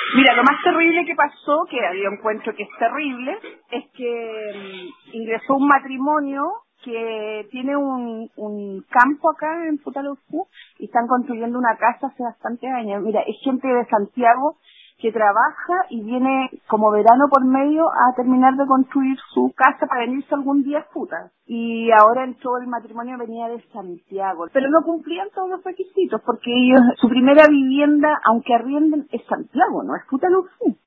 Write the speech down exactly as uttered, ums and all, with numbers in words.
Mira, lo más terrible que pasó, que yo encuentro que es terrible, es que mm, ingresó un matrimonio que tiene un, un campo acá en Futaleufú y están construyendo una casa hace bastantes años. Mira, es gente de Santiago que trabaja y viene como verano por medio a terminar de construir su casa para venirse algún día a Futa. Y ahora entró el matrimonio, venía de Santiago, pero no cumplían todos los requisitos porque ellos, su primera vivienda, aunque arrienden, es Santiago, no es Futaleufú.